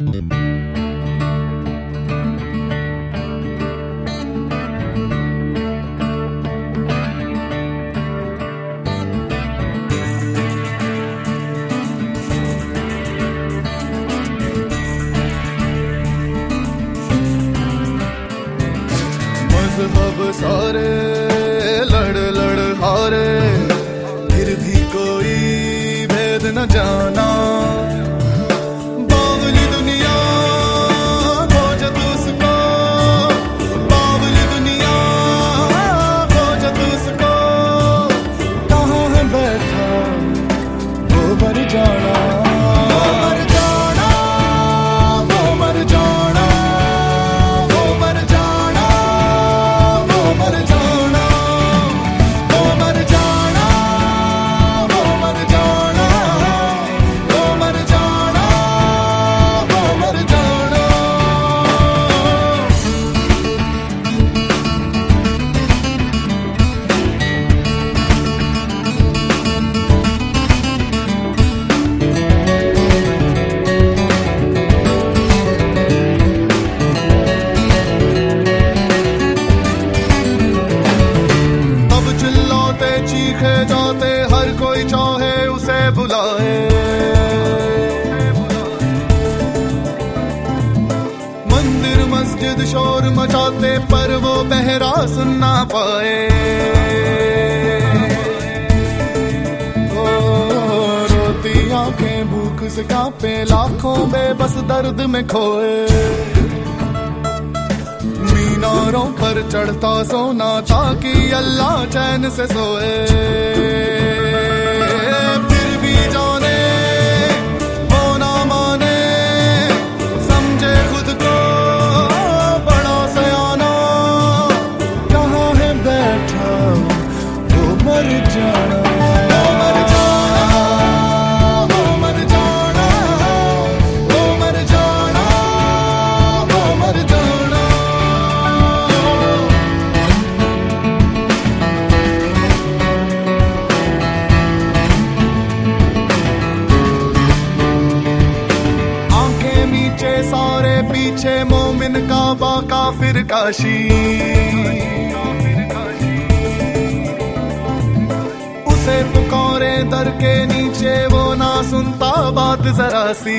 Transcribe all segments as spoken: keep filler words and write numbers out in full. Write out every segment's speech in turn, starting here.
मज़हब सारे लड़ लड़ हारे, फिर भी कोई भेद न जाना। बावली दुनिया खोजत उसको, बावली दुनिया खोजत उसको, कहाँ है बैठा वो मर जाना। वो मर जाना, वो मर जाना, वो मर जाना, वो मर जाना, वो मर जाना, वो मर जाना, वो मर जाना, वो मर जाना। अब चिल्लाते चीखे जाते हर कोई चाहे उसे बुलाए। मंदिर मस्जिद शोर मचाते पर वो बहरा सुन ना पाए। ओ, रोती आंखें भूख से कांपे, लाखों बेबस दर्द में खोए। मीनारों पर चढ़ता सोना ताकि अल्लाह चैन से सोए। फिर भी जाने वो ना माने, समझे खुद को बड़ा सयाना, कहाँ है बैठा वो मर जाना। वो मर जाना, वो मर जाना, वो मर जाना, वो मर जाना। आंखें नीचे सारे पीछे, मोमिन काबा काफिर काशी। उसे पुकारे दर के नीचे, वो ना सुनता बात जरा सी।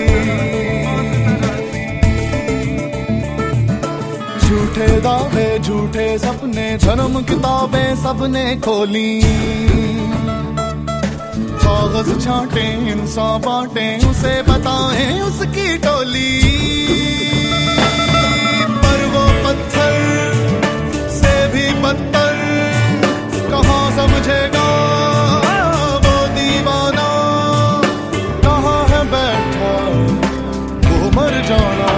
झूठे दावे झूठे सपने, जन्म किताबें सबने खोली। कागज छाटे इंसान बांटे, उसे बताएं उसकी टोली। पर वो पत्थर से भी बदतर कहाँ समझेगा वो दीवाना, कहाँ है बैठा वो मर जाना।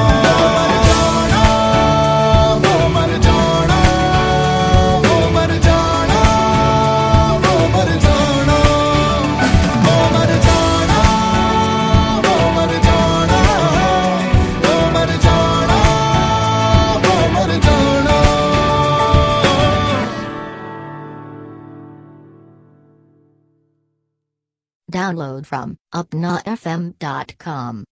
वो मर जाना, वो मर जाना, वो मर जाना, वो मर जाना, वो मर जाना, वो मर जाना, वो मर जाना। Download from upna f m dot com.